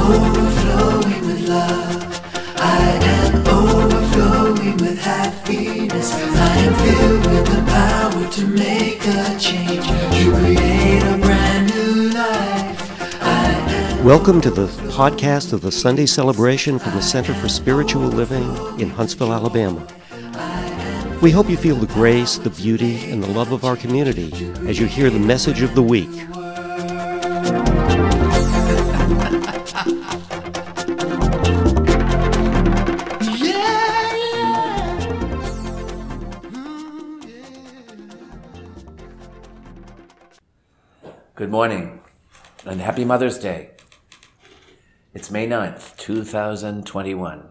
overflowing with love. I am overflowing with happiness. I am filled with the power to make a change, to create a brand new life. Welcome to the podcast of the Sunday celebration from the Center for Spiritual Living in Huntsville, Alabama. We hope you feel the grace, the beauty, and the love of our community as you hear the message of the week. Good morning and happy Mother's Day. It's May 9th, 2021.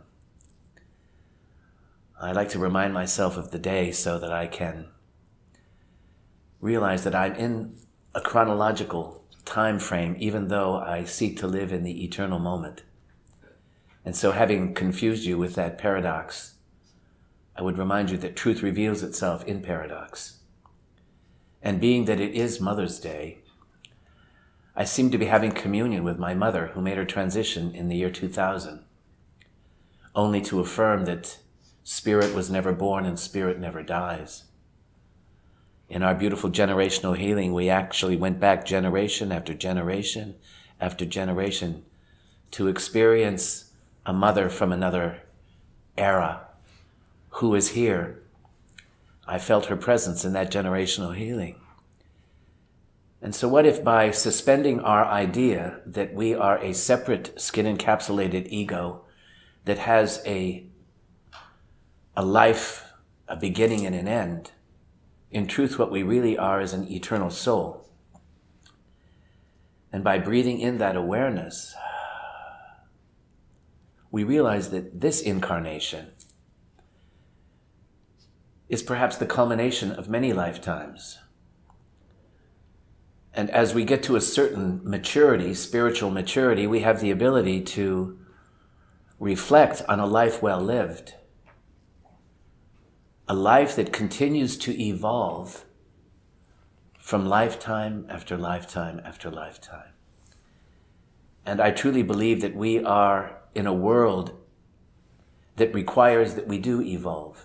I like to remind myself of the day so that I can realize that I'm in a chronological time frame, even though I seek to live in the eternal moment. And so, having confused you with that paradox, I would remind you that truth reveals itself in paradox. And being that it is Mother's Day, I seem to be having communion with my mother, who made her transition in the year 2000, only to affirm that spirit was never born and spirit never dies. In our beautiful generational healing, we actually went back generation after generation after generation to experience a mother from another era who is here. I felt her presence in that generational healing. And so what if by suspending our idea that we are a separate skin-encapsulated ego that has a life, a beginning and an end, in truth what we really are is an eternal soul. And by breathing in that awareness, we realize that this incarnation is perhaps the culmination of many lifetimes. And as we get to a certain maturity, spiritual maturity, we have the ability to reflect on a life well lived. A life that continues to evolve from lifetime after lifetime after lifetime. And I truly believe that we are in a world that requires that we do evolve.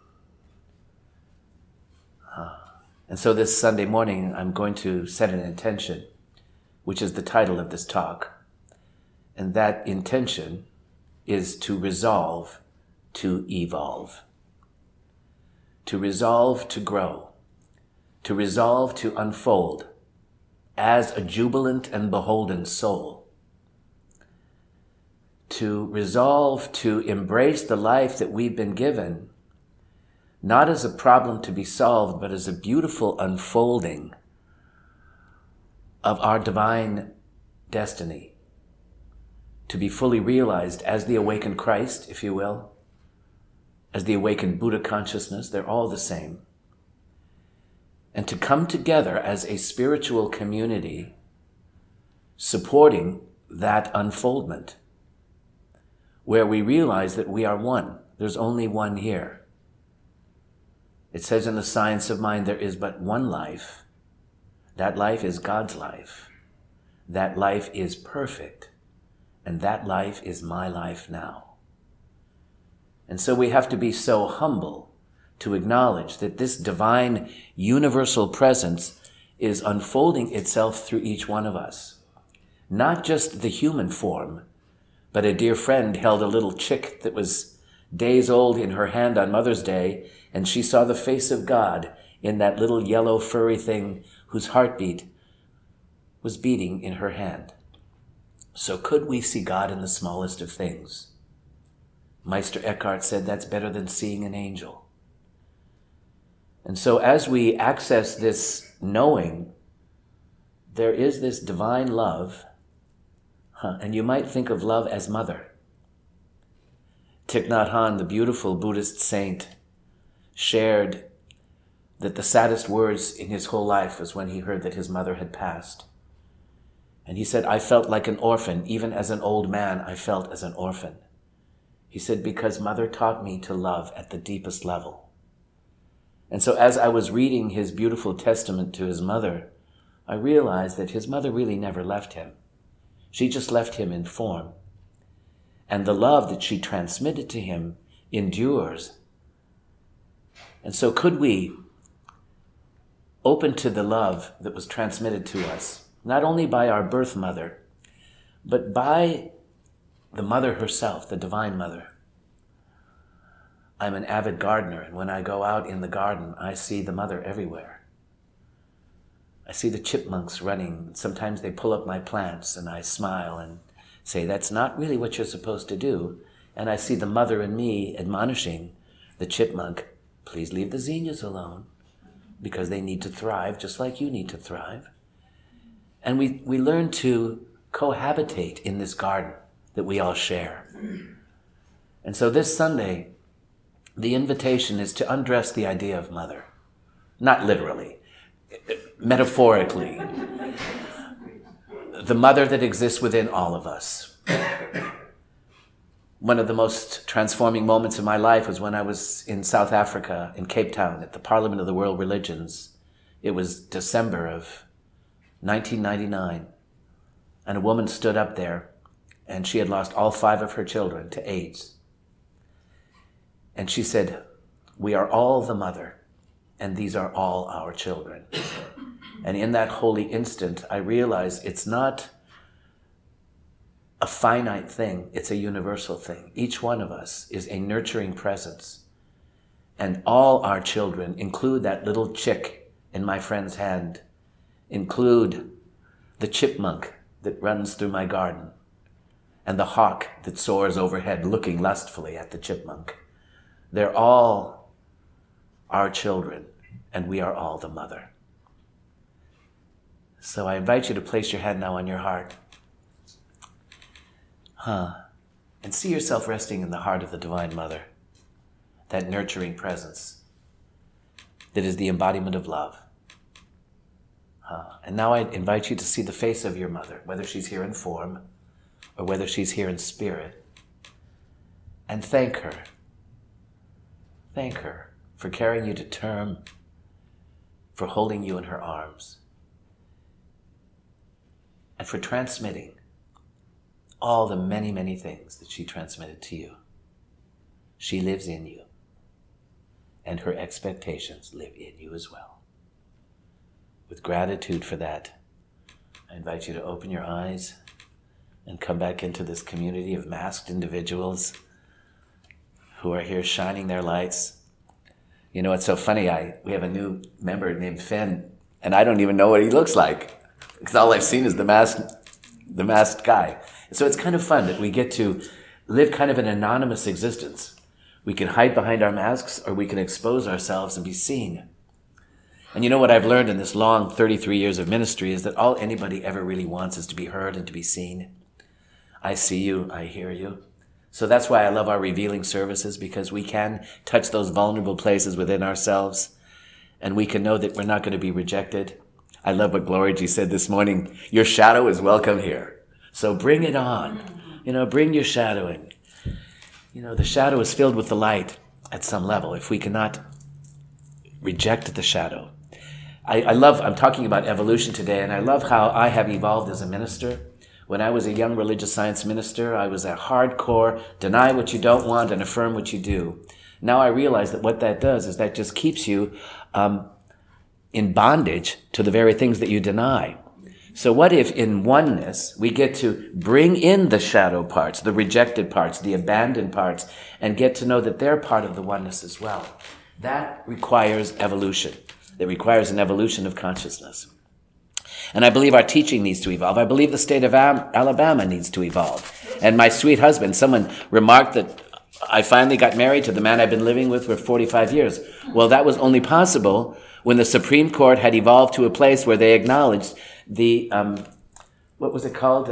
And so this Sunday morning, I'm going to set an intention, which is the title of this talk. And that intention is to resolve to evolve. To resolve to grow. To resolve to unfold as a jubilant and beholden soul. To resolve to embrace the life that we've been given, not as a problem to be solved, but as a beautiful unfolding of our divine destiny, to be fully realized as the awakened Christ, if you will, as the awakened Buddha consciousness. They're all the same. And to come together as a spiritual community supporting that unfoldment, where we realize that we are one. There's only one here. It says in the Science of Mind, there is but one life. That life is God's life. That life is perfect. And that life is my life now. And so we have to be so humble to acknowledge that this divine universal presence is unfolding itself through each one of us. Not just the human form, but a dear friend held a little chick that was days old in her hand on Mother's Day, and she saw the face of God in that little yellow furry thing whose heartbeat was beating in her hand. So could we see God in the smallest of things? Meister Eckhart said that's better than seeing an angel. And so as we access this knowing, there is this divine love, and you might think of love as mother. Thich Nhat Hanh, the beautiful Buddhist saint, shared that the saddest words in his whole life was when he heard that his mother had passed. And he said, I felt like an orphan. Even as an old man, I felt as an orphan. He said, because mother taught me to love at the deepest level. And so as I was reading his beautiful testament to his mother, I realized that his mother really never left him. She just left him in form. And the love that she transmitted to him endures. And so could we open to the love that was transmitted to us, not only by our birth mother, but by the mother herself, the Divine Mother. I'm an avid gardener, and when I go out in the garden, I see the mother everywhere. I see the chipmunks running. Sometimes they pull up my plants, and I smile and say, that's not really what you're supposed to do. And I see the mother in me admonishing the chipmunk, please leave the zinnias alone, because they need to thrive just like you need to thrive. And we learn to cohabitate in this garden that we all share. And so this Sunday, the invitation is to undress the idea of mother. Not literally, metaphorically. The mother that exists within all of us. One of the most transforming moments of my life was when I was in South Africa, in Cape Town, at the Parliament of the World Religions. It was December of 1999. And a woman stood up there, and she had lost all 5 of her children to AIDS. And she said, we are all the mother, and these are all our children. And in that holy instant, I realized it's not a finite thing, it's a universal thing. Each one of us is a nurturing presence. And all our children include that little chick in my friend's hand, include the chipmunk that runs through my garden, and the hawk that soars overhead looking lustfully at the chipmunk. They're all our children, and we are all the mother. So I invite you to place your hand now on your heart. And see yourself resting in the heart of the Divine Mother, that nurturing presence that is the embodiment of love. And now I invite you to see the face of your mother, whether she's here in form or whether she's here in spirit, and thank her. Thank her for carrying you to term, for holding you in her arms, and for transmitting all the many, many things that she transmitted to you. She lives in you, and her expectations live in you as well. With gratitude for that, I invite you to open your eyes and come back into this community of masked individuals who are here shining their lights. You know, it's so funny, we have a new member named Finn, and I don't even know what he looks like, because all I've seen is the masked guy. So it's kind of fun that we get to live kind of an anonymous existence. We can hide behind our masks, or we can expose ourselves and be seen. And you know what I've learned in this long 33 years of ministry is that all anybody ever really wants is to be heard and to be seen. I see you, I hear you. So that's why I love our revealing services, because we can touch those vulnerable places within ourselves, and we can know that we're not going to be rejected. I love what Glory G said this morning. Your shadow is welcome here. So bring it on. Bring your shadowing. The shadow is filled with the light at some level if we cannot reject the shadow. I'm talking about evolution today, and I love how I have evolved as a minister. When I was a young religious science minister, I was a hardcore, deny what you don't want and affirm what you do. Now I realize that what that does is that just keeps you in bondage to the very things that you deny. So what if in oneness we get to bring in the shadow parts, the rejected parts, the abandoned parts, and get to know that they're part of the oneness as well? That requires evolution. It requires an evolution of consciousness. And I believe our teaching needs to evolve. I believe the state of Alabama needs to evolve. And my sweet husband, someone remarked that I finally got married to the man I've been living with for 45 years. Well, that was only possible when the Supreme Court had evolved to a place where they acknowledged the, what was it called?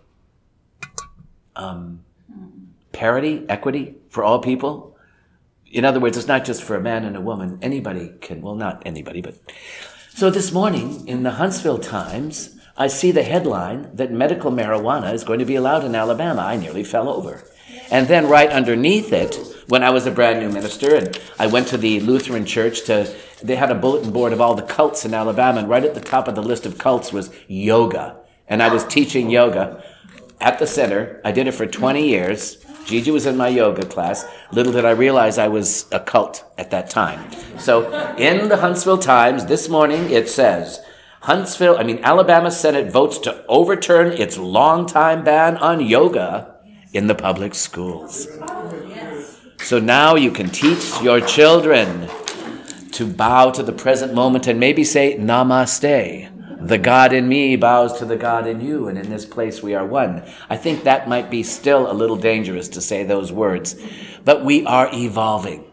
Parity, equity for all people. In other words, it's not just for a man and a woman. Anybody can, well, not anybody, but. So this morning in the Huntsville Times, I see the headline that medical marijuana is going to be allowed in Alabama. I nearly fell over. And then right underneath it, when I was a brand new minister and I went to the Lutheran church they had a bulletin board of all the cults in Alabama, and right at the top of the list of cults was yoga. And I was teaching yoga. at the center. I did it for 20 years. Gigi was in my yoga class. Little did I realize I was a cult at that time. So in the Huntsville Times this morning, it says, Alabama Senate votes to overturn its longtime ban on yoga in the public schools. So now you can teach your children to bow to the present moment and maybe say, Namaste. The God in me bows to the God in you, and in this place we are one. I think that might be still a little dangerous to say those words, but we are evolving.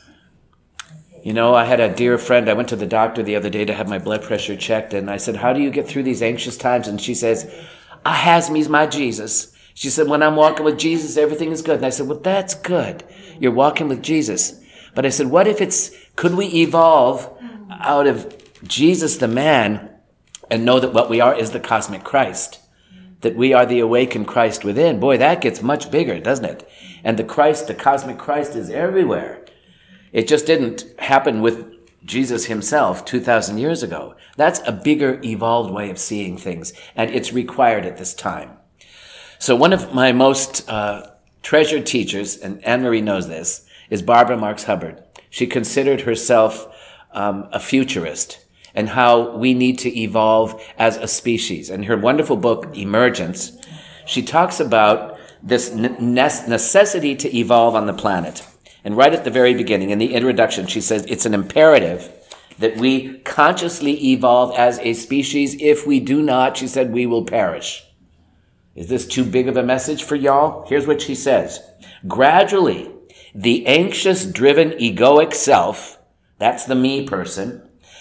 You know, I had a dear friend, I went to the doctor the other day to have my blood pressure checked, and I said, how do you get through these anxious times? And she says, I has me's my Jesus. She said, when I'm walking with Jesus, everything is good. And I said, well, that's good. You're walking with Jesus. But I said, what if could we evolve out of Jesus the man and know that what we are is the cosmic Christ, that we are the awakened Christ within? Boy, that gets much bigger, doesn't it? And the Christ, the cosmic Christ, is everywhere. It just didn't happen with Jesus himself 2,000 years ago. That's a bigger, evolved way of seeing things, and it's required at this time. So one of my most treasured teachers, and Anne-Marie knows this, is Barbara Marx Hubbard. She considered herself a futurist, and how we need to evolve as a species. In her wonderful book, Emergence, she talks about this necessity to evolve on the planet. And right at the very beginning, in the introduction, she says it's an imperative that we consciously evolve as a species. If we do not, she said, we will perish. Is this too big of a message for y'all? Here's what she says. Gradually, the anxious, driven, egoic self, that's the me person,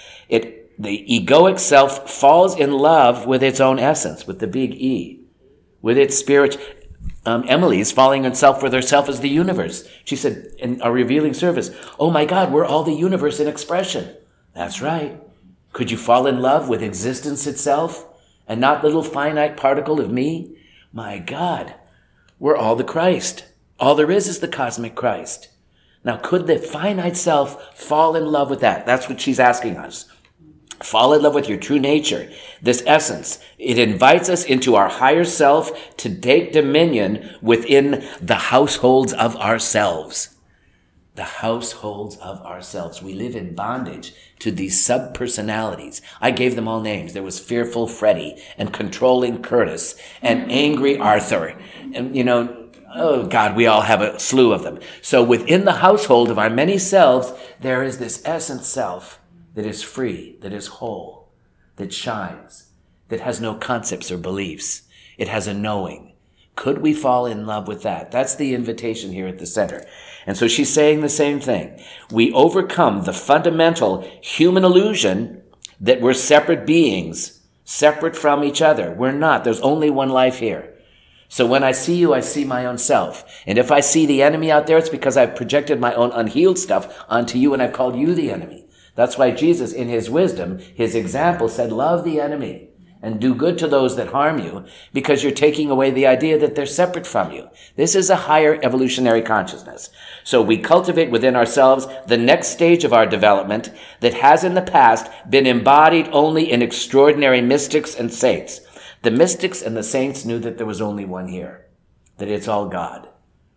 the egoic self falls in love with its own essence, with the big E, with its spirit. Emily is falling in self with herself as the universe. She said in our revealing service, oh my God, we're all the universe in expression. That's right. Could you fall in love with existence itself and not little finite particle of me? My God, we're all the Christ. All there is the cosmic Christ. Now, could the finite self fall in love with that? That's what she's asking us. Fall in love with your true nature, this essence. It invites us into our higher self to take dominion within the households of ourselves. The households of ourselves. We live in bondage to these sub-personalities. I gave them all names. There was Fearful Freddy and Controlling Curtis and Angry Arthur. And, you know, oh God, we all have a slew of them. So within the household of our many selves, there is this essence self that is free, that is whole, that shines, that has no concepts or beliefs. It has a knowing. Could we fall in love with that? That's the invitation here at the center. And so she's saying the same thing. We overcome the fundamental human illusion that we're separate beings, separate from each other. We're not. There's only one life here. So when I see you, I see my own self. And if I see the enemy out there, it's because I've projected my own unhealed stuff onto you and I've called you the enemy. That's why Jesus, in his wisdom, his example, said, love the enemy and do good to those that harm you, because you're taking away the idea that they're separate from you. This is a higher evolutionary consciousness. So we cultivate within ourselves the next stage of our development that has in the past been embodied only in extraordinary mystics and saints. The mystics and the saints knew that there was only one here, that it's all God.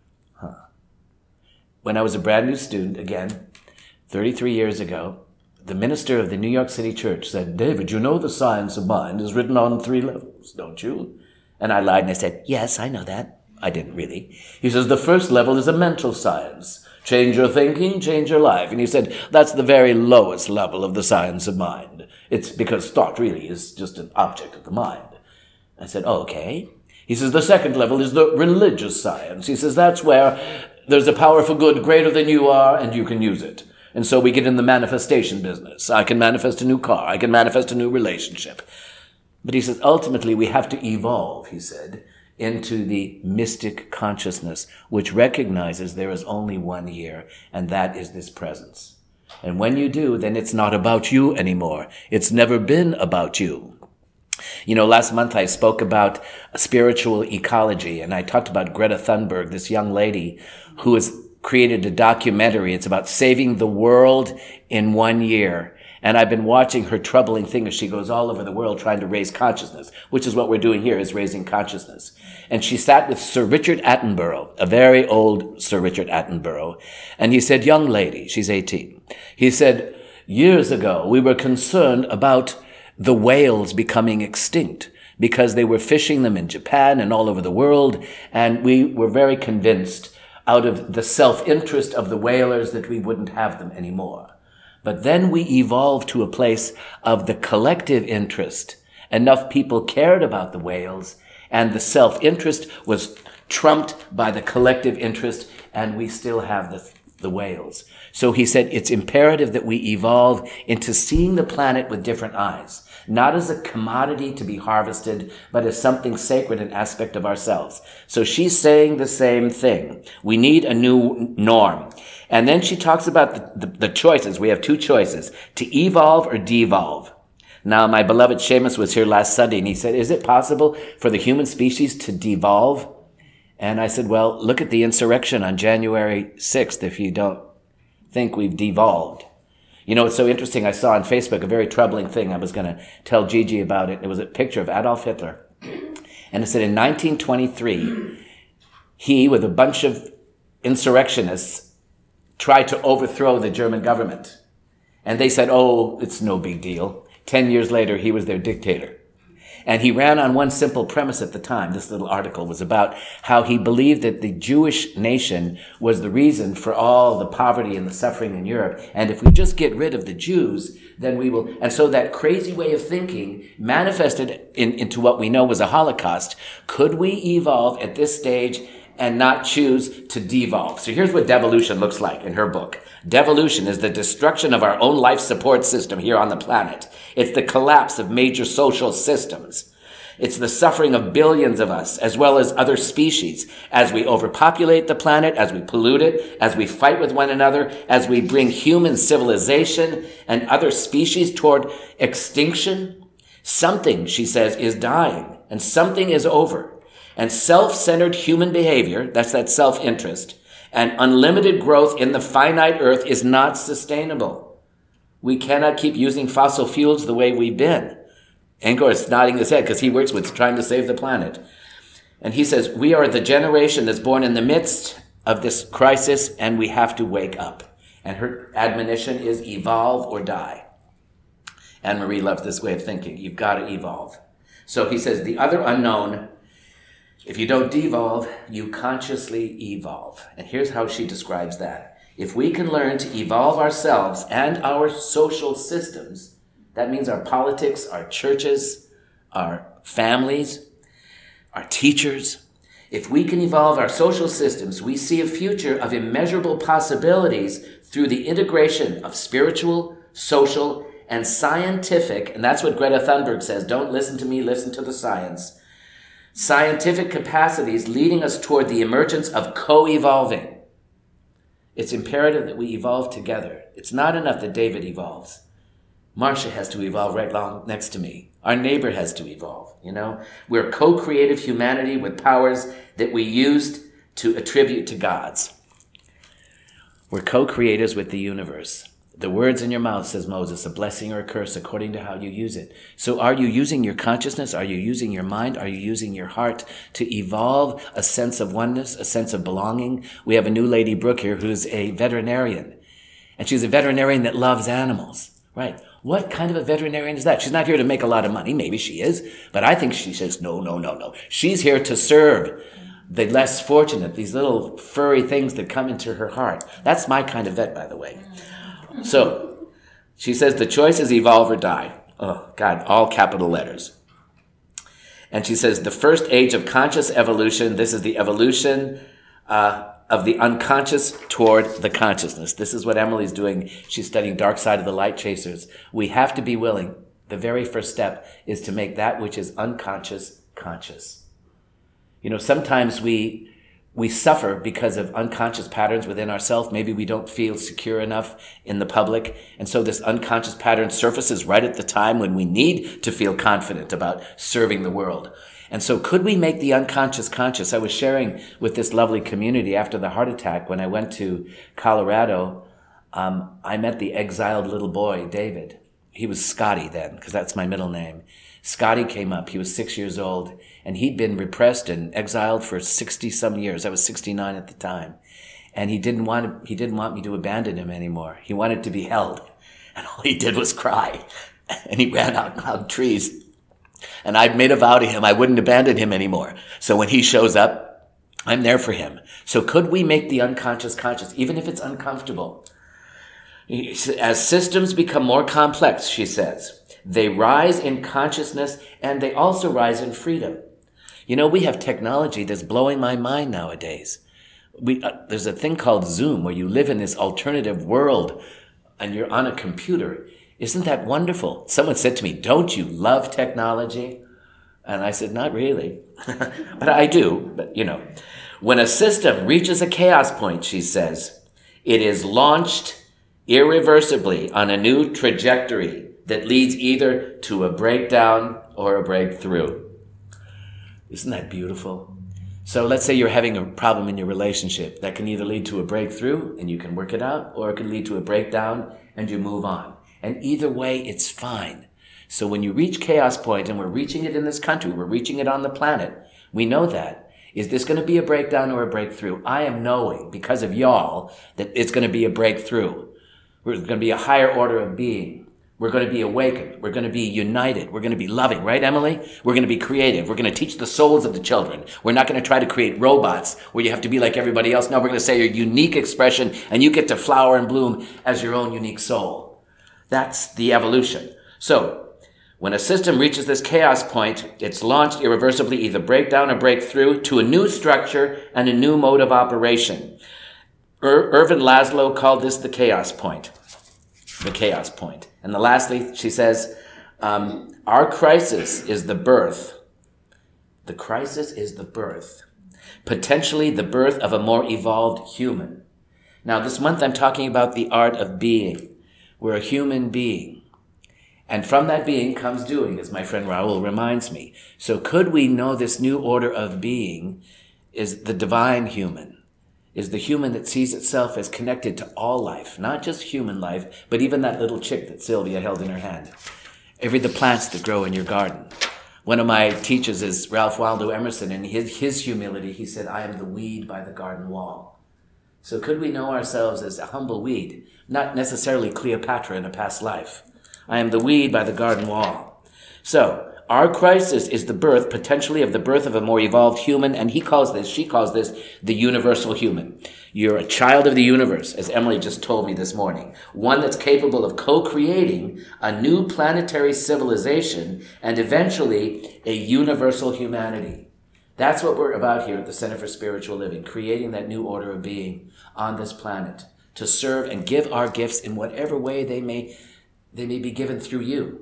When I was a brand new student, again, 33 years ago, the minister of the New York City church said, David, you know the science of mind is written on 3 levels, don't you? And I lied and I said, yes, I know that. I didn't really. He says, the first level is a mental science. Change your thinking, change your life. And he said, that's the very lowest level of the science of mind. It's because thought really is just an object of the mind. I said, oh, okay. He says, the second level is the religious science. He says, that's where there's a power for good greater than you are and you can use it. And so we get in the manifestation business. I can manifest a new car. I can manifest a new relationship. But he says, ultimately, we have to evolve, he said, into the mystic consciousness, which recognizes there is only one here, and that is this presence. And when you do, then it's not about you anymore. It's never been about you. You know, last month I spoke about spiritual ecology, and I talked about Greta Thunberg, this young lady who has created a documentary. It's about saving the world in 1 year. And I've been watching her troubling thing as she goes all over the world trying to raise consciousness, which is what we're doing here, is raising consciousness. And she sat with Sir Richard Attenborough, a very old Sir Richard Attenborough. And he said, young lady, she's 18. He said, years ago, we were concerned about the whales becoming extinct because they were fishing them in Japan and all over the world. And we were very convinced out of the self-interest of the whalers that we wouldn't have them anymore. But then we evolved to a place of the collective interest. Enough people cared about the whales, and the self-interest was trumped by the collective interest, and we still have the whales. So he said it's imperative that we evolve into seeing the planet with different eyes, not as a commodity to be harvested, but as something sacred, an aspect of ourselves. So she's saying the same thing. We need a new norm. And then she talks about the choices. We have two choices, to evolve or devolve. Now, my beloved Seamus was here last Sunday, and he said, is it possible for the human species to devolve? And I said, well, look at the insurrection on January 6th if you don't think we've devolved. You know, it's so interesting. I saw on Facebook a very troubling thing. I was going to tell Gigi about it. It was a picture of Adolf Hitler. And it said in 1923, he, with a bunch of insurrectionists, tried to overthrow the German government. And they said, oh, it's no big deal. 10 years later, he was their dictator. And he ran on one simple premise at the time. This little article was about how he believed that the Jewish nation was the reason for all the poverty and the suffering in Europe. And if we just get rid of the Jews, then we will. And so that crazy way of thinking manifested into what we know was a Holocaust. Could we evolve at this stage and not choose to devolve? So here's what devolution looks like in her book. Devolution is the destruction of our own life support system here on the planet. It's the collapse of major social systems. It's the suffering of billions of us, as well as other species, as we overpopulate the planet, as we pollute it, as we fight with one another, as we bring human civilization and other species toward extinction. Something, she says, is dying, and something is over. And self-centered human behavior, that's that self-interest, and unlimited growth in the finite earth is not sustainable. We cannot keep using fossil fuels the way we've been. Angor is nodding his head because he works with trying to save the planet. And he says, we are the generation that's born in the midst of this crisis, and we have to wake up. And her admonition is evolve or die. Anne-Marie loves this way of thinking. You've got to evolve. So he says, the other unknown, if you don't devolve, you consciously evolve. And here's how she describes that. If we can learn to evolve ourselves and our social systems, that means our politics, our churches, our families, our teachers. If we can evolve our social systems, we see a future of immeasurable possibilities through the integration of spiritual, social, and scientific, and that's what Greta Thunberg says, don't listen to me, listen to the science, scientific capacities leading us toward the emergence of co-evolving. It's imperative that we evolve together. It's not enough that David evolves. Marcia has to evolve right along next to me. Our neighbor has to evolve, you know. We're co-creative humanity with powers that we used to attribute to God's. We're co-creators with the universe. The words in your mouth, says Moses, a blessing or a curse according to how you use it. So are you using your consciousness? Are you using your mind? Are you using your heart to evolve a sense of oneness, a sense of belonging? We have a new lady, Brooke, here, who's a veterinarian. And she's a veterinarian that loves animals, right? What kind of a veterinarian is that? She's not here to make a lot of money. Maybe she is. But I think she says, no. She's here to serve the less fortunate, these little furry things that come into her heart. That's my kind of vet, by the way. So she says the choice is evolve or die. Oh, God, all capital letters. And she says the first age of conscious evolution, this is the evolution of the unconscious toward the consciousness. This is what Emily's doing. She's studying Dark Side of the Light Chasers. We have to be willing. The very first step is to make that which is unconscious conscious. You know, sometimes we suffer because of unconscious patterns within ourselves. Maybe we don't feel secure enough in the public. And so this unconscious pattern surfaces right at the time when we need to feel confident about serving the world. And so could we make the unconscious conscious? I was sharing with this lovely community after the heart attack when I went to Colorado. I met the exiled little boy, David. he was Scotty then, because that's my middle name. Scotty came up. He was 6 years old, and he'd been repressed and exiled for 60-some years. I was 69 at the time. And he didn't want me to abandon him anymore. He wanted to be held. And all he did was cry. And he ran out and hugged trees. And I'd made a vow to him I wouldn't abandon him anymore. So when he shows up, I'm there for him. So could we make the unconscious conscious, even if it's uncomfortable? As systems become more complex, she says, they rise in consciousness and they also rise in freedom. You know, we have technology that's blowing my mind nowadays. There's a thing called Zoom where you live in this alternative world and you're on a computer. Isn't that wonderful? Someone said to me, don't you love technology? And I said, not really. But I do. But, you know, when a system reaches a chaos point, she says, it is launched irreversibly on a new trajectory that leads either to a breakdown or a breakthrough. Isn't that beautiful? So let's say you're having a problem in your relationship. That can either lead to a breakthrough and you can work it out, or it can lead to a breakdown and you move on. And either way, it's fine. So when you reach chaos point, and we're reaching it in this country, we're reaching it on the planet, we know that. Is this going to be a breakdown or a breakthrough? I am knowing, because of y'all, that it's going to be a breakthrough. We're going to be a higher order of being. We're going to be awakened. We're going to be united. We're going to be loving. Right, Emily? We're going to be creative. We're going to teach the souls of the children. We're not going to try to create robots where you have to be like everybody else. No, we're going to say your unique expression, and you get to flower and bloom as your own unique soul. That's the evolution. So, when a system reaches this chaos point, it's launched irreversibly, either breakdown or breakthrough, to a new structure and a new mode of operation. Ervin Laszlo called this the chaos point. The chaos point. And lastly, she says, our crisis is the birth. The crisis is the birth. Potentially the birth of a more evolved human. Now, this month I'm talking about the art of being. We're a human being. And from that being comes doing, as my friend Raoul reminds me. So could we know this new order of being is the divine human? Is the human that sees itself as connected to all life, not just human life, but even that little chick that Sylvia held in her hand. The plants that grow in your garden. One of my teachers is Ralph Waldo Emerson, and his humility, he said, I am the weed by the garden wall. So could we know ourselves as a humble weed, not necessarily Cleopatra in a past life? I am the weed by the garden wall. So, our crisis is the birth, potentially, of the birth of a more evolved human, and she calls this, the universal human. You're a child of the universe, as Emily just told me this morning. One that's capable of co-creating a new planetary civilization and eventually a universal humanity. That's what we're about here at the Center for Spiritual Living, creating that new order of being on this planet to serve and give our gifts in whatever way they may be given through you.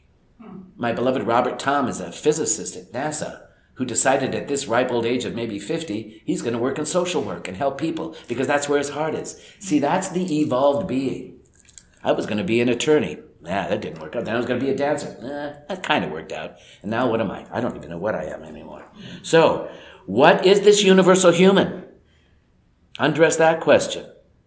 My beloved Robert Tom is a physicist at NASA who decided at this ripe old age of maybe 50, he's going to work in social work and help people because that's where his heart is. See, that's the evolved being. I was going to be an attorney. That didn't work out. Then I was going to be a dancer. That kind of worked out. And now what am I? I don't even know what I am anymore. So, what is this universal human? Undress that question.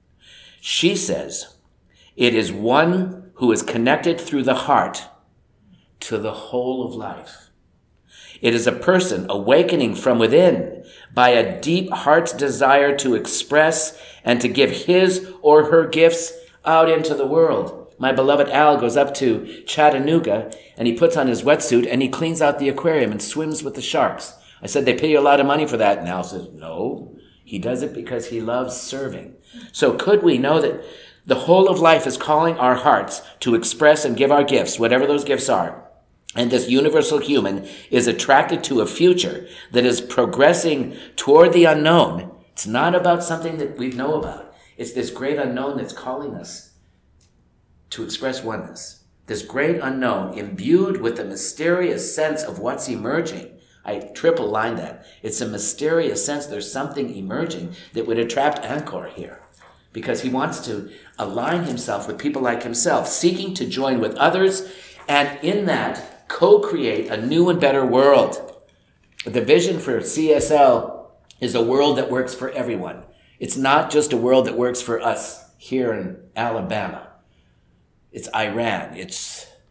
She says, it is one who is connected through the heart to the whole of life. It is a person awakening from within by a deep heart's desire to express and to give his or her gifts out into the world. My beloved Al goes up to Chattanooga and he puts on his wetsuit and he cleans out the aquarium and swims with the sharks. I said, they pay you a lot of money for that. And Al says, no, he does it because he loves serving. So could we know that the whole of life is calling our hearts to express and give our gifts, whatever those gifts are? And this universal human is attracted to a future that is progressing toward the unknown. It's not about something that we know about. It's this great unknown that's calling us to express oneness. This great unknown imbued with the mysterious sense of what's emerging. I triple line that. It's a mysterious sense there's something emerging that would attract Angkor here. Because he wants to align himself with people like himself, seeking to join with others, and in that, co-create a new and better world. The vision for CSL is a world that works for everyone. It's not just a world that works for us here in Alabama. It's Iran. It's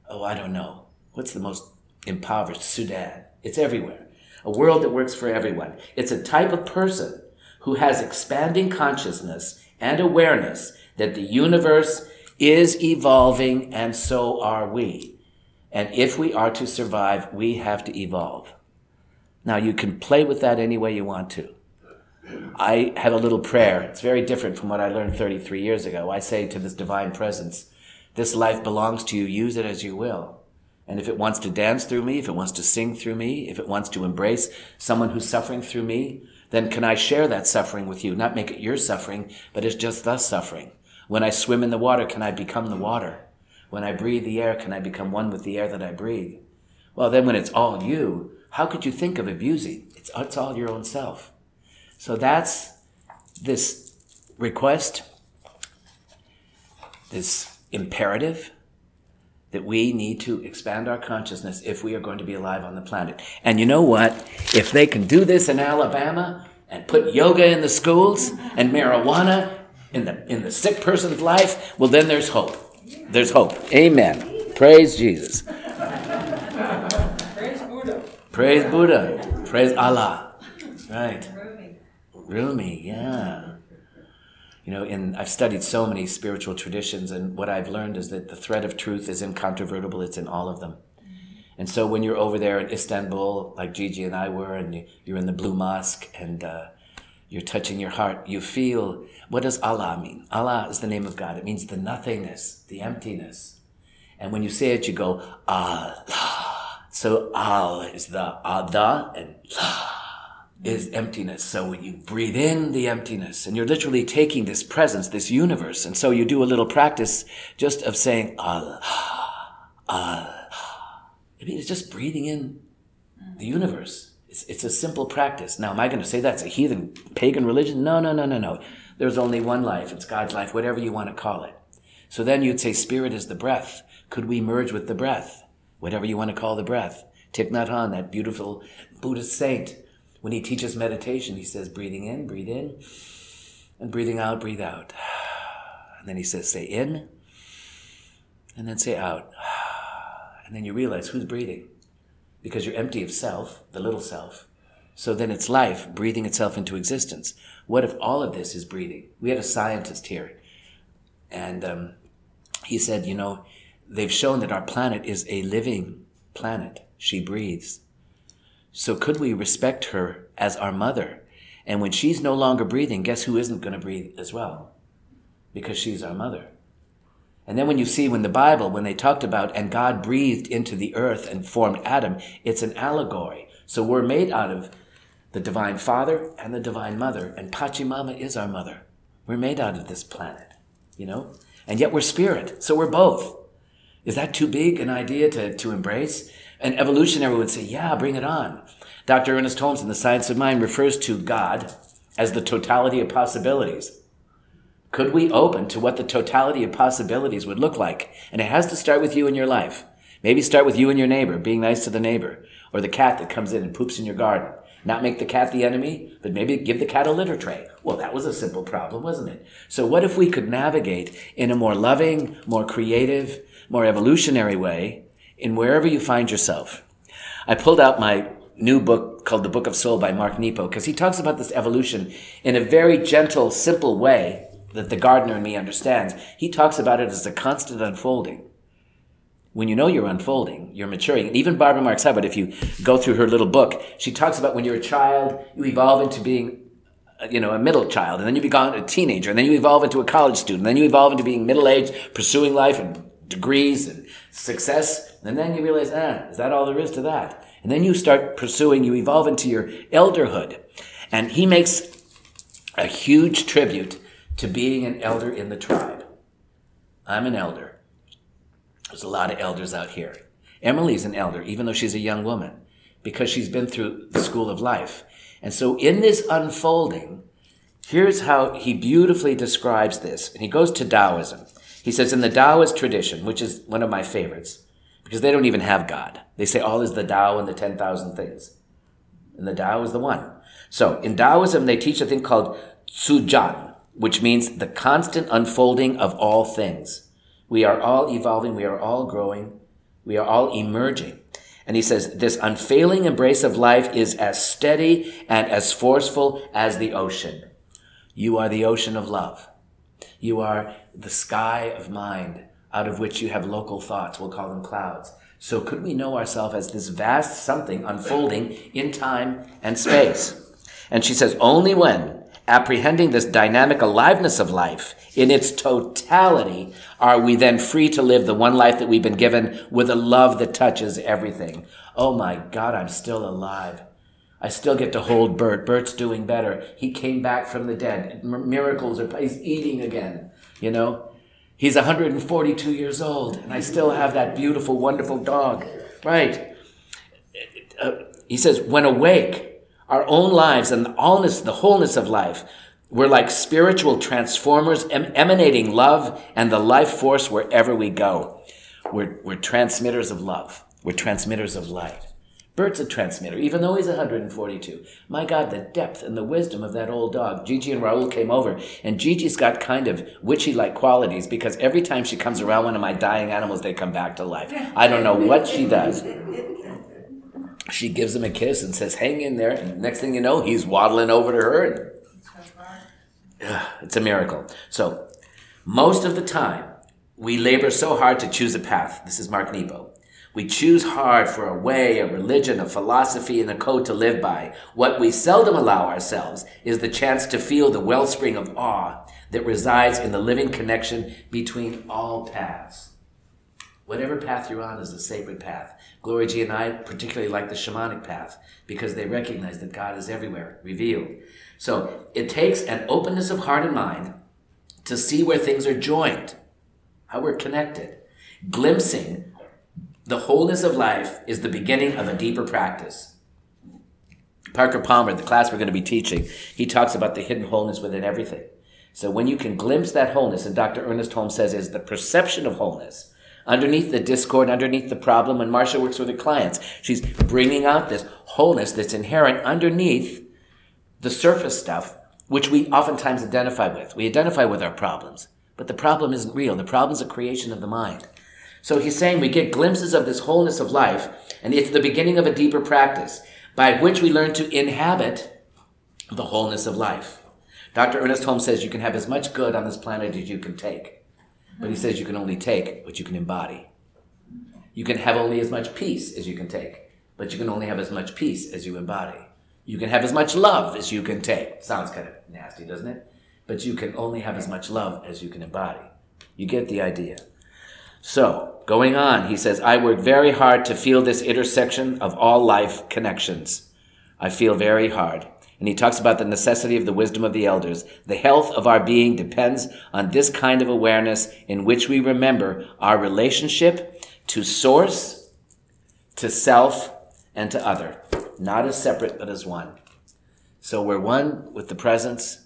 I don't know. What's the most impoverished? Sudan. It's everywhere. A world that works for everyone. It's a type of person who has expanding consciousness and awareness that the universe is evolving, and so are we. And if we are to survive, we have to evolve. Now, you can play with that any way you want to. I have a little prayer. It's very different from what I learned 33 years ago. I say to this divine presence, this life belongs to you. Use it as you will. And if it wants to dance through me, if it wants to sing through me, if it wants to embrace someone who's suffering through me, then can I share that suffering with you? Not make it your suffering, but it's just the suffering. When I swim in the water, can I become the water? When I breathe the air, can I become one with the air that I breathe? Well, then when it's all you, how could you think of abusing? It's all your own self. So that's this request, this imperative that we need to expand our consciousness if we are going to be alive on the planet. And you know what? If they can do this in Alabama and put yoga in the schools and marijuana in the sick person's life, well, then there's hope. There's hope. Amen. Praise Jesus. Praise Buddha. Praise Buddha. Praise Allah. Right. Rumi, yeah. You know, I've studied so many spiritual traditions, and what I've learned is that the thread of truth is incontrovertible. It's in all of them. And so when you're over there in Istanbul, like Gigi and I were, and you're in the Blue Mosque, and you're touching your heart, you feel, what does Allah mean? Allah is the name of God. It means the nothingness, the emptiness. And when you say it, you go, Allah. So Al is the Ada, and La is emptiness. So when you breathe in the emptiness, and you're literally taking this presence, this universe, and so you do a little practice just of saying Allah, Allah. I mean, it's just breathing in the universe. It's a simple practice. Now, am I going to say that's a heathen pagan religion? No. There's only one life. It's God's life, whatever you want to call it. So then you'd say spirit is the breath. Could we merge with the breath? Whatever you want to call the breath. Thich Nhat Hanh, that beautiful Buddhist saint, when he teaches meditation, he says, breathing in, and breathing out, breathe out. And then he says, say in, and then say out. And then you realize who's breathing, because you're empty of self, the little self. So then it's life breathing itself into existence. What if all of this is breathing? We had a scientist here, and he said, you know, they've shown that our planet is a living planet. She breathes. So could we respect her as our mother? And when she's no longer breathing, guess who isn't going to breathe as well? Because she's our mother. And then when you see when the Bible, when they talked about, and God breathed into the earth and formed Adam, it's an allegory. So we're made out of the Divine Father and the Divine Mother. And Pachamama is our mother. We're made out of this planet, you know? And yet we're spirit, so we're both. Is that too big an idea to embrace? An evolutionary would say, yeah, bring it on. Dr. Ernest Holmes in The Science of Mind refers to God as the totality of possibilities. Could we open to what the totality of possibilities would look like? And it has to start with you and your life. Maybe start with you and your neighbor, being nice to the neighbor, or the cat that comes in and poops in your garden. Not make the cat the enemy, but maybe give the cat a litter tray. Well, that was a simple problem, wasn't it? So what if we could navigate in a more loving, more creative, more evolutionary way in wherever you find yourself? I pulled out my new book called The Book of Soul by Mark Nepo, because he talks about this evolution in a very gentle, simple way that the gardener in me understands. He talks about it as a constant unfolding. When you know you're unfolding, you're maturing. And even Barbara Marx Hubbard, if you go through her little book, she talks about when you're a child, you evolve into being, a middle child, and then you become a teenager, and then you evolve into a college student, and then you evolve into being middle-aged, pursuing life and degrees and success, and then you realize, is that all there is to that? And then you start pursuing, you evolve into your elderhood. And he makes a huge tribute to being an elder in the tribe. I'm an elder. There's a lot of elders out here. Emily's an elder, even though she's a young woman, because she's been through the school of life. And so in this unfolding, here's how he beautifully describes this. And he goes to Taoism. He says, in the Taoist tradition, which is one of my favorites, because they don't even have God. They say all is the Tao and the 10,000 things. And the Tao is the one. So in Taoism, they teach a thing called Tsujan, which means the constant unfolding of all things. We are all evolving. We are all growing. We are all emerging. And he says, this unfailing embrace of life is as steady and as forceful as the ocean. You are the ocean of love. You are the sky of mind, out of which you have local thoughts. We'll call them clouds. So could we know ourselves as this vast something unfolding in time and space? And she says, only when, apprehending this dynamic aliveness of life in its totality, are we then free to live the one life that we've been given with a love that touches everything. Oh my God, I'm still alive. I still get to hold Bert. Bert's doing better. He came back from the dead. Miracles he's eating again, you know. He's 142 years old, and I still have that beautiful, wonderful dog. Right. He says, when awake, our own lives and the wholeness of life, we're like spiritual transformers emanating love and the life force wherever we go. We're transmitters of love. We're transmitters of light. Bert's a transmitter, even though he's 142. My God, the depth and the wisdom of that old dog. Gigi and Raul came over, and Gigi's got kind of witchy-like qualities because every time she comes around one of my dying animals, they come back to life. I don't know what she does. She gives him a kiss and says, hang in there. And next thing you know, he's waddling over to her. And, it's a miracle. So, most of the time, we labor so hard to choose a path. This is Mark Nepo. We choose hard for a way, a religion, a philosophy, and a code to live by. What we seldom allow ourselves is the chance to feel the wellspring of awe that resides in the living connection between all paths. Whatever path you're on is a sacred path. Gloria G and I particularly like the shamanic path because they recognize that God is everywhere, revealed. So it takes an openness of heart and mind to see where things are joined, how we're connected. Glimpsing the wholeness of life is the beginning of a deeper practice. Parker Palmer, the class we're going to be teaching, he talks about the hidden wholeness within everything. So when you can glimpse that wholeness, and Dr. Ernest Holmes says is the perception of wholeness, underneath the discord, underneath the problem, when Marcia works with her clients, she's bringing out this wholeness that's inherent underneath the surface stuff, which we oftentimes identify with. We identify with our problems, but the problem isn't real. The problem is a creation of the mind. So he's saying we get glimpses of this wholeness of life, and it's the beginning of a deeper practice by which we learn to inhabit the wholeness of life. Dr. Ernest Holmes says you can have as much good on this planet as you can take, but he says you can only take what you can embody. You can have only as much peace as you can take, but you can only have as much peace as you embody. You can have as much love as you can take. Sounds kind of nasty, doesn't it? But you can only have as much love as you can embody. You get the idea. So, going on, he says, I work very hard to feel this intersection of all life connections. I feel very hard. And he talks about the necessity of the wisdom of the elders. The health of our being depends on this kind of awareness in which we remember our relationship to source, to self, and to other. Not as separate, but as one. So we're one with the presence.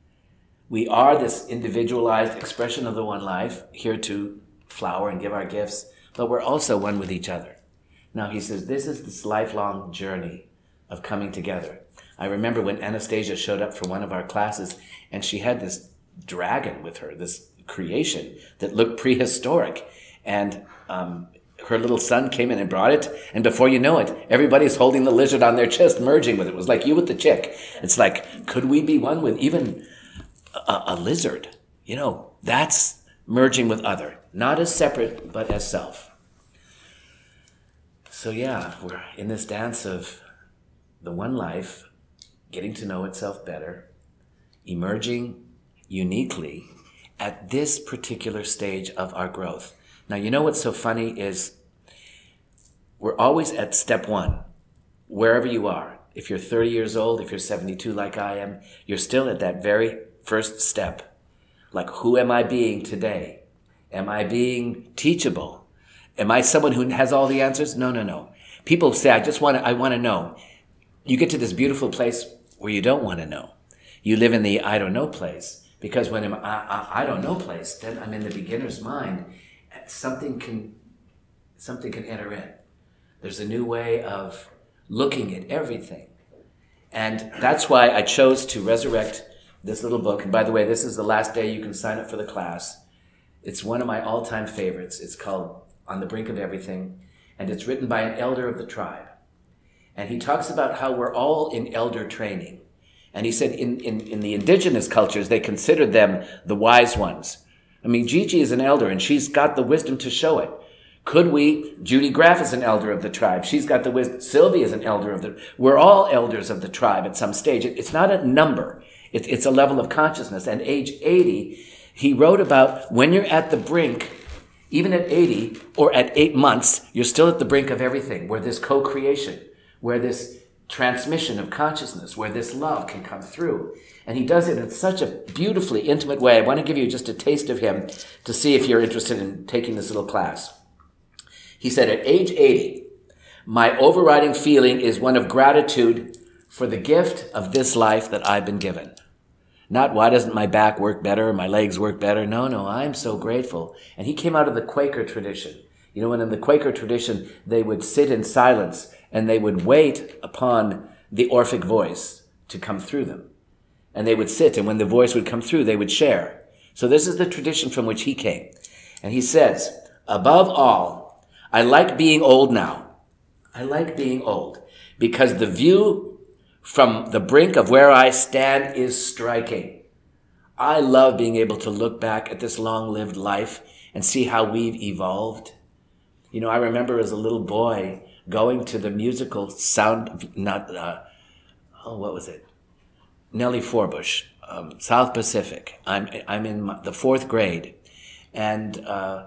We are this individualized expression of the one life, here to flower and give our gifts, but we're also one with each other. Now he says this is this lifelong journey of coming together. I remember when Anastasia showed up for one of our classes and she had this dragon with her, this creation that looked prehistoric, and her little son came in and brought it, and before you know it, everybody's holding the lizard on their chest, merging with it. It was like you with the chick. It's like, could we be one with even a lizard? You know, that's merging with other. Not as separate, but as self. So yeah, we're in this dance of the one life, getting to know itself better, emerging uniquely at this particular stage of our growth. Now, you know what's so funny is we're always at step one, wherever you are. If you're 30 years old, if you're 72 like I am, you're still at that very first step. Like, who am I being today? Am I being teachable? Am I someone who has all the answers? No. People say, I want to know. You get to this beautiful place where you don't want to know. You live in the I don't know place. Because when I don't know place, then I'm in the beginner's mind. Something can enter in. There's a new way of looking at everything. And that's why I chose to resurrect this little book. And by the way, this is the last day you can sign up for the class. It's one of my all-time favorites. It's called On the Brink of Everything. and it's written by an elder of the tribe. And he talks about how we're all in elder training. And he said in the indigenous cultures, they considered them the wise ones. I mean, Gigi is an elder, and she's got the wisdom to show it. Could we? Judy Graff is an elder of the tribe. She's got the wisdom. Sylvia is an elder of the... We're all elders of the tribe at some stage. It's not a number. It's a level of consciousness. And age 80, he wrote about when you're at the brink, even at 80 or at 8 months, you're still at the brink of everything, where this co-creation, where this transmission of consciousness, where this love can come through. And he does it in such a beautifully intimate way. I want to give you just a taste of him to see if you're interested in taking this little class. He said, at age 80, my overriding feeling is one of gratitude for the gift of this life that I've been given. Not, why doesn't my back work better, my legs work better? No, I'm so grateful. And he came out of the Quaker tradition. You know, and in the Quaker tradition, they would sit in silence and they would wait upon the Orphic voice to come through them. And they would sit, and when the voice would come through, they would share. So this is the tradition from which he came. And he says, above all, I like being old now. I like being old because the view from the brink of where I stand is striking. I love being able to look back at this long-lived life and see how we've evolved. You know, I remember as a little boy going to the musical Nellie Forbush, South Pacific. I'm in the 4th grade, and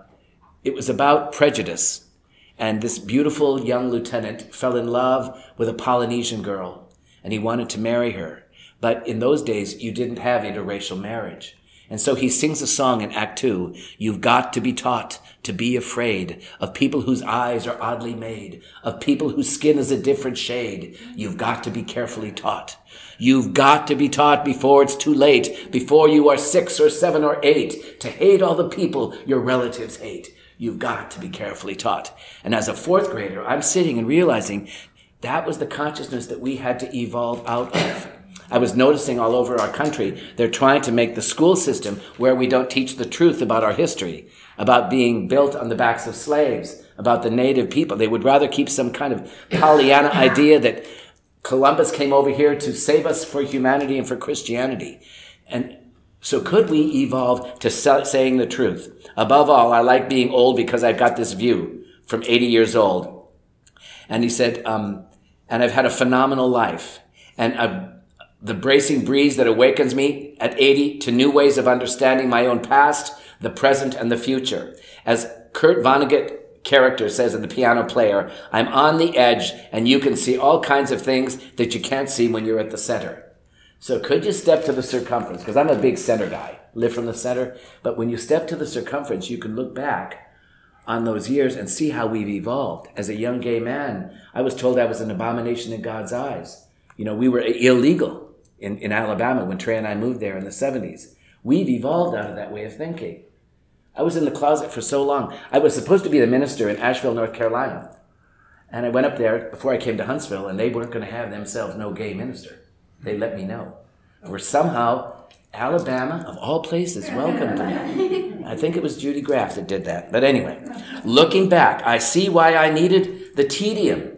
it was about prejudice. And this beautiful young lieutenant fell in love with a Polynesian girl, and he wanted to marry her. But in those days, you didn't have interracial marriage. And so he sings a song in Act 2, you've got to be taught to be afraid of people whose eyes are oddly made, of people whose skin is a different shade. You've got to be carefully taught. You've got to be taught before it's too late, before you are 6 or 7 or 8, to hate all the people your relatives hate. You've got to be carefully taught. And as a 4th grader, I'm sitting and realizing that was the consciousness that we had to evolve out of. I was noticing all over our country, they're trying to make the school system where we don't teach the truth about our history, about being built on the backs of slaves, about the native people. They would rather keep some kind of Pollyanna idea that Columbus came over here to save us for humanity and for Christianity. And so could we evolve to saying the truth? Above all, I like being old because I've got this view from 80 years old. And he said, and I've had a phenomenal life. And the bracing breeze that awakens me at 80 to new ways of understanding my own past, the present, and the future. As Kurt Vonnegut character says in The Piano Player, I'm on the edge and you can see all kinds of things that you can't see when you're at the center. So could you step to the circumference? Because I'm a big center guy, live from the center. But when you step to the circumference, you can look back on those years and see how we've evolved. As a young gay man, I was told I was an abomination in God's eyes. You know, we were illegal in Alabama when Trey and I moved there in the 70s. We've evolved out of that way of thinking. I was in the closet for so long. I was supposed to be the minister in Asheville, North Carolina. And I went up there before I came to Huntsville, and they weren't going to have themselves no gay minister. They let me know. Where somehow Alabama, of all places, welcomed me. I think it was Judy Graff that did that. But anyway, looking back, I see why I needed the tedium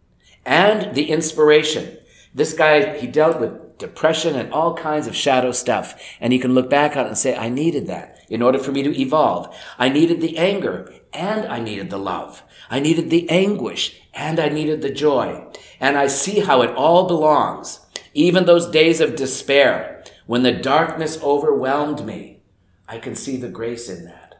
and the inspiration. This guy, he dealt with depression and all kinds of shadow stuff. And he can look back on it and say, I needed that in order for me to evolve. I needed the anger and I needed the love. I needed the anguish and I needed the joy. And I see how it all belongs. Even those days of despair, when the darkness overwhelmed me, I can see the grace in that.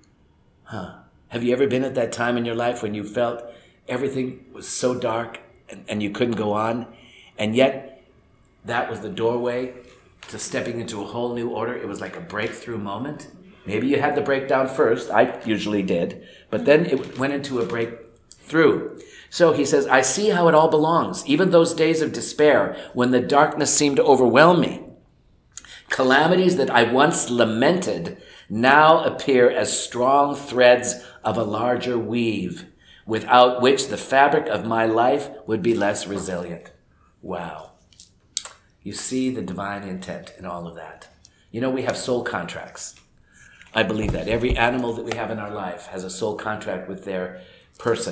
Have you ever been at that time in your life when you felt everything was so dark and you couldn't go on? And yet, that was the doorway to stepping into a whole new order. It was like a breakthrough moment. Maybe you had the breakdown first. I usually did. But then it went into a breakthrough. So he says, I see how it all belongs. Even those days of despair when the darkness seemed to overwhelm me. Calamities that I once lamented now appear as strong threads of a larger weave, without which the fabric of my life would be less resilient. Wow. You see the divine intent in all of that. You know, we have soul contracts. I believe that. Every animal that we have in our life has a soul contract with their person.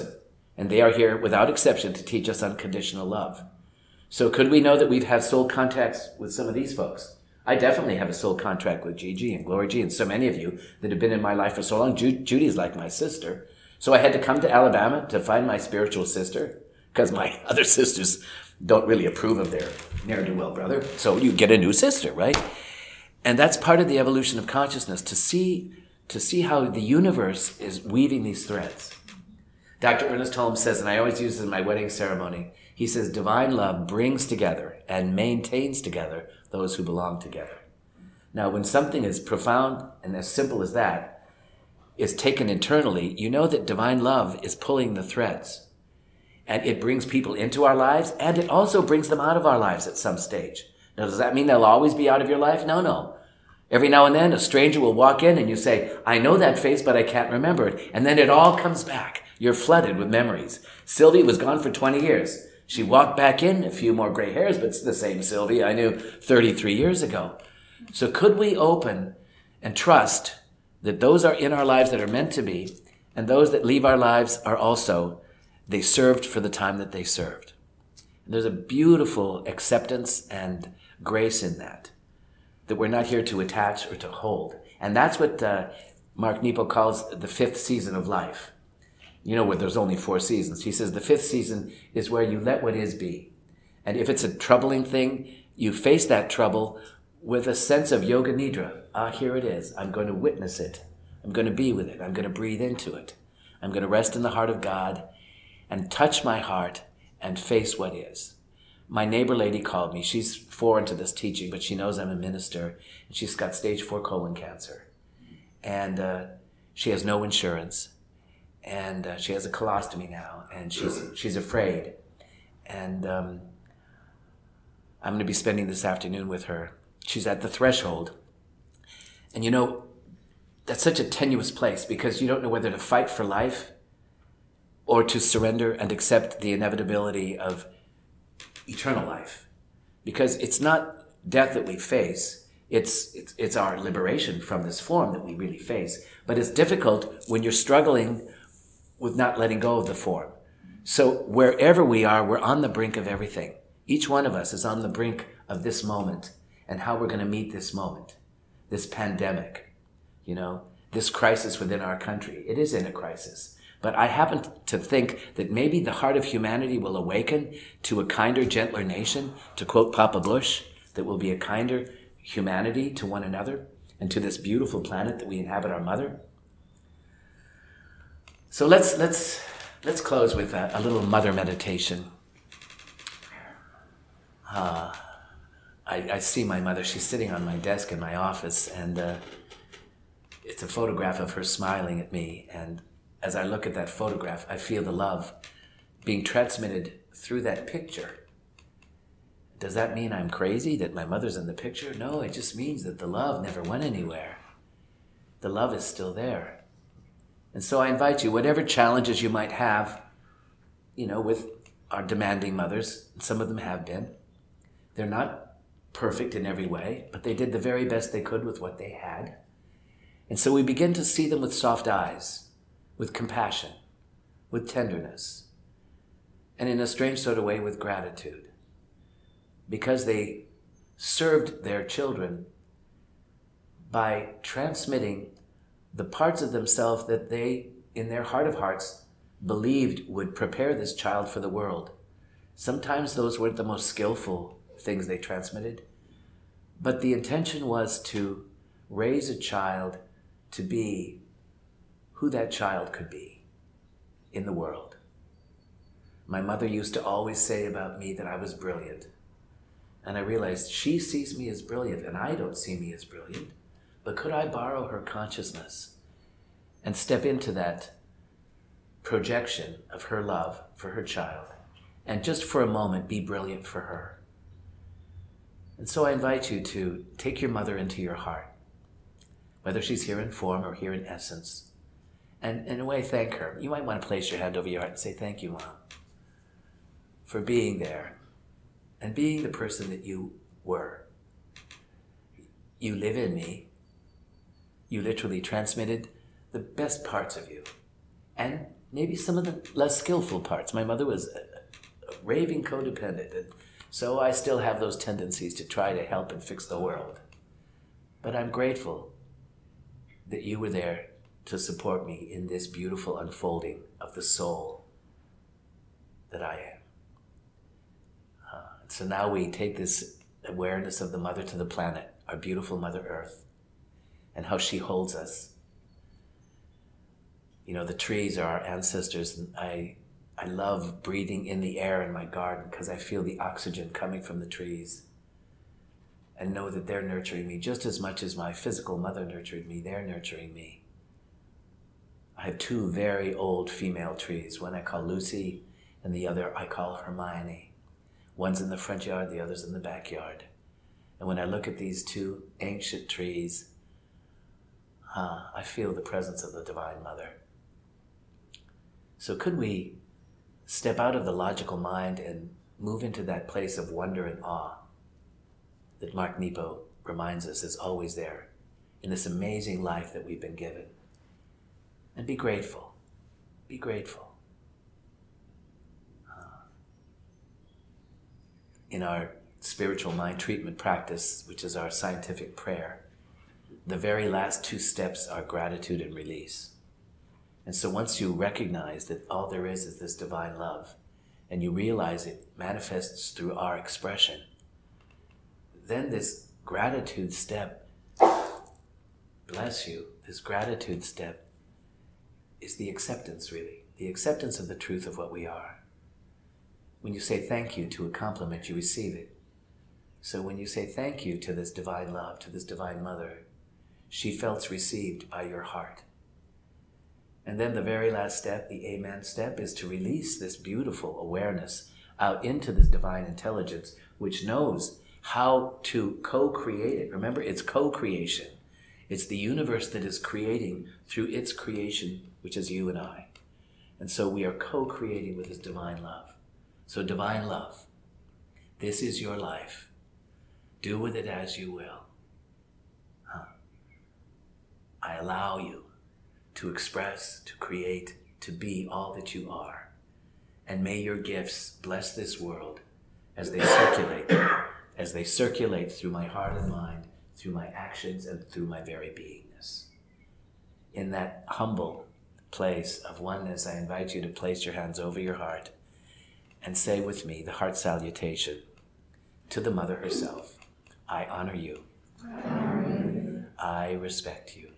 And they are here without exception to teach us unconditional love. So could we know that we've had soul contacts with some of these folks? I definitely have a soul contract with Gigi and Glory G and so many of you that have been in my life for so long. Judy's like my sister. So I had to come to Alabama to find my spiritual sister because my other sisters don't really approve of their ne'er-do-well brother. So you get a new sister, right? And that's part of the evolution of consciousness, to see how the universe is weaving these threads. Dr. Ernest Holmes says, and I always use this in my wedding ceremony, he says, divine love brings together and maintains together those who belong together. Now, when something as profound and as simple as that is taken internally, you know that divine love is pulling the threads. And it brings people into our lives, and it also brings them out of our lives at some stage. Now, does that mean they'll always be out of your life? No. Every now and then, a stranger will walk in and you say, I know that face, but I can't remember it. And then it all comes back. You're flooded with memories. Sylvie was gone for 20 years. She walked back in, a few more gray hairs, but it's the same Sylvie I knew 33 years ago. So could we open and trust that those are in our lives that are meant to be, and those that leave our lives are also, they served for the time that they served. And there's a beautiful acceptance and grace in that we're not here to attach or to hold. And that's what Mark Nepo calls the fifth season of life. You know, where there's only 4 seasons. He says the fifth season is where you let what is be. And if it's a troubling thing, you face that trouble with a sense of yoga nidra. Here it is. I'm going to witness it. I'm going to be with it. I'm going to breathe into it. I'm going to rest in the heart of God and touch my heart and face what is. My neighbor lady called me. She's foreign to this teaching, but she knows I'm a minister. And she's got stage 4 colon cancer. And she has no insurance. And she has a colostomy now. And she's afraid. And I'm going to be spending this afternoon with her. She's at the threshold. And you know, that's such a tenuous place because you don't know whether to fight for life or to surrender and accept the inevitability of eternal life. Because it's not death that we face, it's our liberation from this form that we really face. But it's difficult when you're struggling with not letting go of the form. So wherever we are, we're on the brink of everything. Each one of us is on the brink of this moment and how we're going to meet this moment, this pandemic, you know, this crisis within our country. It is in a crisis. But I happen to think that maybe the heart of humanity will awaken to a kinder, gentler nation, to quote Papa Bush, that will be a kinder humanity to one another and to this beautiful planet that we inhabit, our mother. So let's close with a little mother meditation. I see my mother. She's sitting on my desk in my office, and it's a photograph of her smiling at me. And as I look at that photograph, I feel the love being transmitted through that picture. Does that mean I'm crazy that my mother's in the picture? No, it just means that the love never went anywhere. The love is still there. And so I invite you, whatever challenges you might have, you know, with our demanding mothers, and some of them have been, they're not perfect in every way, but they did the very best they could with what they had. And so we begin to see them with soft eyes, with compassion, with tenderness, and in a strange sort of way with gratitude, because they served their children by transmitting the parts of themselves that they, in their heart of hearts, believed would prepare this child for the world. Sometimes those weren't the most skillful things they transmitted, but the intention was to raise a child to be who that child could be in the world. My mother used to always say about me that I was brilliant. And I realized she sees me as brilliant and I don't see me as brilliant. But could I borrow her consciousness and step into that projection of her love for her child and just for a moment be brilliant for her? And so I invite you to take your mother into your heart, whether she's here in form or here in essence, and in a way thank her. You might want to place your hand over your heart and say, thank you, Mom, for being there and being the person that you were. You live in me. You literally transmitted the best parts of you and maybe some of the less skillful parts. My mother was a raving codependent, and so I still have those tendencies to try to help and fix the world. But I'm grateful that you were there to support me in this beautiful unfolding of the soul that I am. So now we take this awareness of the mother to the planet, our beautiful Mother Earth, and how she holds us. You know, the trees are our ancestors, and I love breathing in the air in my garden because I feel the oxygen coming from the trees, and know that they're nurturing me just as much as my physical mother nurtured me. They're nurturing me. I have two very old female trees. One I call Lucy, and the other I call Hermione. One's in the front yard, the other's in the backyard. And when I look at these two ancient trees, I feel the presence of the Divine Mother. So could we step out of the logical mind and move into that place of wonder and awe that Mark Nepo reminds us is always there in this amazing life that we've been given? And be grateful. Be grateful. In our spiritual mind treatment practice, which is our scientific prayer, the very last two steps are gratitude and release. And so once you recognize that all there is this divine love, and you realize it manifests through our expression, then this gratitude step, bless you, this gratitude step is the acceptance, really, the acceptance of the truth of what we are. When you say thank you to a compliment, you receive it. So when you say thank you to this divine love, to this divine mother, she felt received by your heart. And then the very last step, the amen step, is to release this beautiful awareness out into this divine intelligence, which knows how to co-create it. Remember, it's co-creation. It's the universe that is creating through its creation, which is you and I. And so we are co-creating with this divine love. So divine love, this is your life. Do with it as you will. I allow you to express, to create, to be all that you are. And may your gifts bless this world as they circulate through my heart and mind, through my actions, and through my very beingness. In that humble place of oneness, I invite you to place your hands over your heart and say with me the heart salutation to the Mother herself. I honor you. I respect you.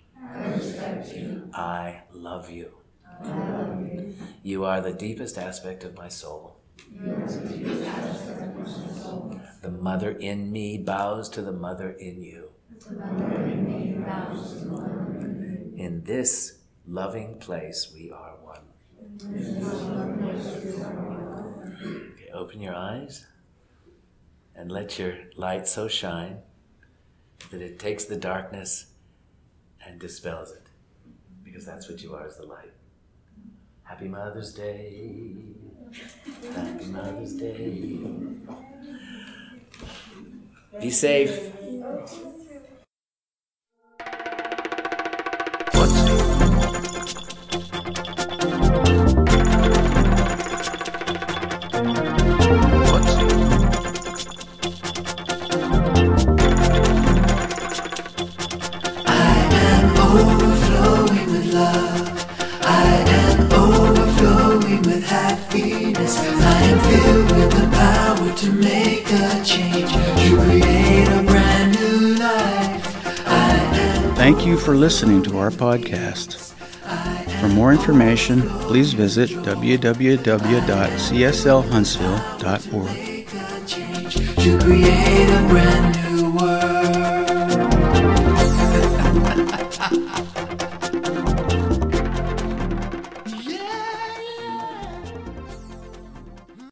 I love you. You are the deepest aspect of my soul. The Mother in me bows to the Mother in you. In this loving place we are one. Okay, open your eyes and let your light so shine that it takes the darkness and dispels it, because that's what you are, is the light. Happy Mother's Day. Happy Mother's Day. Be safe. Overflowing with love, I am overflowing with happiness. I am filled with the power to make a change, to create a brand new life. Thank you for listening to our podcast. For more information, please visit www.cslhuntsville.org. To create a brand new